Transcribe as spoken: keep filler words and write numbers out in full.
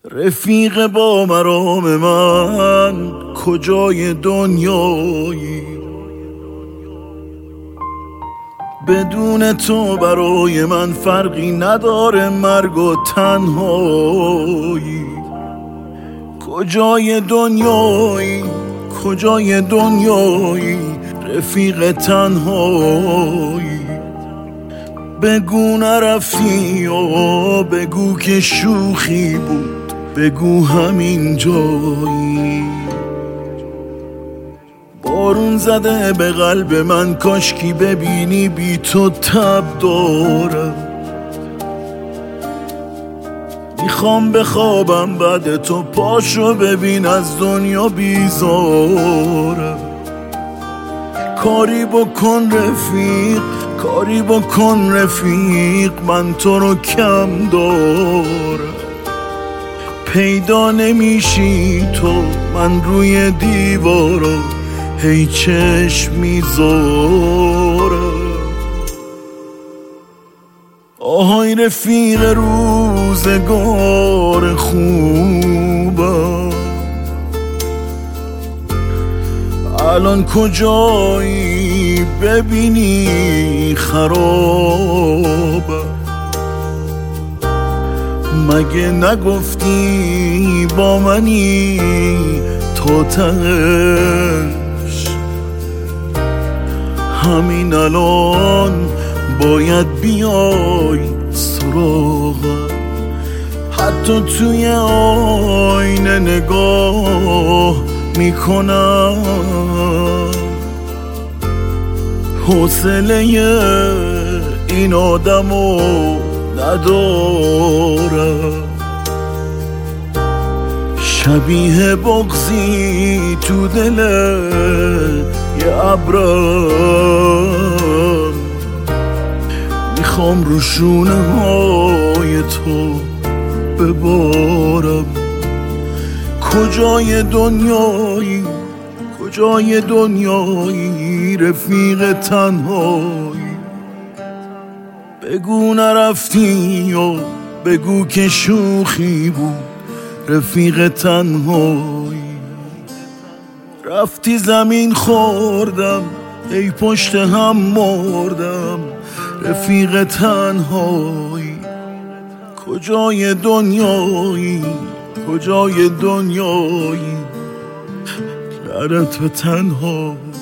رفیق با مرام من کجای دنیایی؟ بدون تو برای من فرقی نداره مرگ و تنهایی. کجای دنیایی؟ کجای دنیایی؟ رفیق تنهایی. بگو نرفتی و بگو که شوخی بود، بگو همین جایی. بارون زده به قلب من، کاشکی ببینی بی تو تب دارم. میخوام بخوابم بعد تو، پاشو ببین از دنیا بیزارم. کاری بکن رفیق، کاری بکن رفیق، من تو رو کم دارم. پیدا نمیشی تو، من روی دیوارا هی چشم میذارم. آهای رفیق روزگار خوبم، الان کجایی؟ ببینی خرابم. مگه نگفتی با منی تو تهش؟ همین الان باید بیای سراغم. حتی توی آینه نگاه میکنم، حوصله این آدمو ندارم. شبیه بغضی تو دل یه ابرم، میخوام رو شونه های تو ببارم. کجای دنیایی؟ کجای دنیایی؟ رفیق تنهایی. بگو نرفتی و بگو که شوخی بود، رفیق تنهایی. رفتی زمین خوردم، ای پشت هم مردم، رفیق تنهایی. کجای دنیایی؟ کجای دنیایی؟ لعنت به تنهایی.